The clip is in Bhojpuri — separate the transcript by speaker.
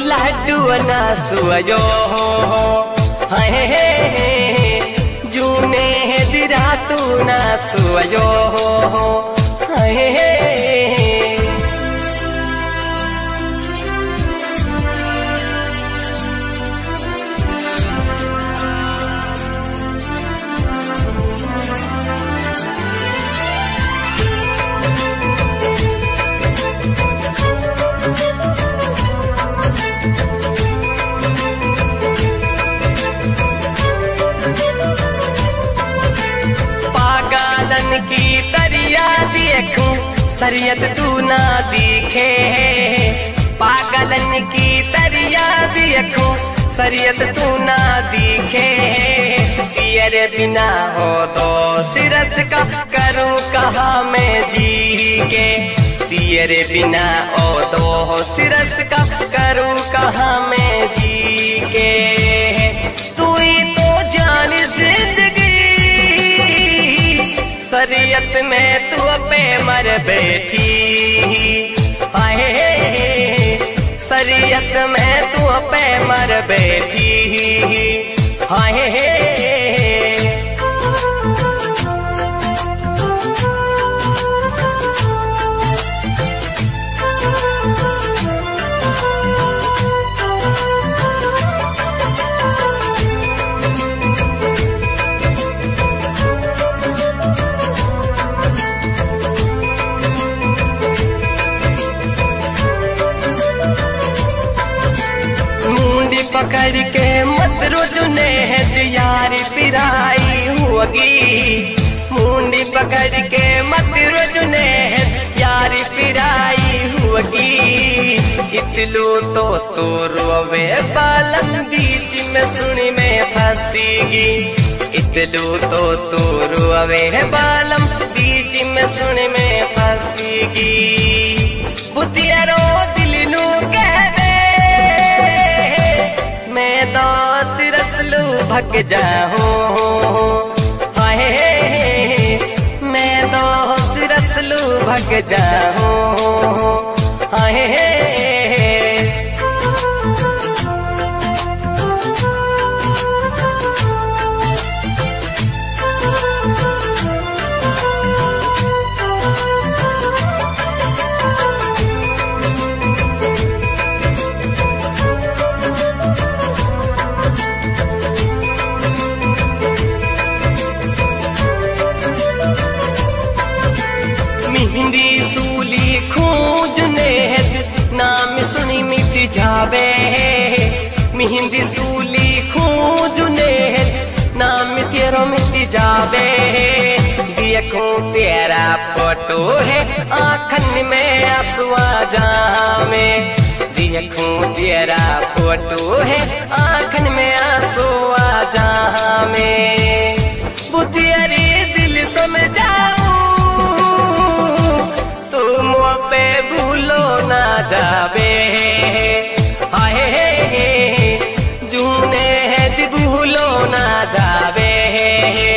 Speaker 1: लाडू ना सुयो है जूने दिरा तू ना सुयो है की तरिया देखूं शरीयत तू ना दिखे पागलन की तरिया देखूं शरीयत तू ना दिखे तेरे बिना हो तो सिरस का करूं कहाँ मैं जी के तेरे बिना हो तो सिरस का करूं कहाँ मैं जी के तू ही तो जान जिंदगी शरीयत में तू पे मर बैठी हाय शरीयत में तू पे मर बैठी हाय पकड़ के मत रुझने यारी पिराई होगी मुंडी पकड़ के मत रुझने यारी पिराई होगी इतलू तो रोवे बालम बीच में सुनी में फंसीगी इतलू तो रोवे बालम बीच में सुनी में फंसीगी बुद्धिया रो दिल नू कहवे मैं तो सिरसलू भग जाऊं हाय मैं तो सिरसलू भग जाऊं हाय मेहंदी सूली खूंजने नाम सुनी मिट जावे मेहंदी सूली खूंजने नाम तेरो मिट जावे देखूं तेरा फोटो है आँखन में आंसू आ जावे देखूं तेरा फोटो है आँखन में आंसू आ जावे बुद्धियारी दिल समझाऊं पे भूलो ना जावे हाय जूने भूलो ना जावे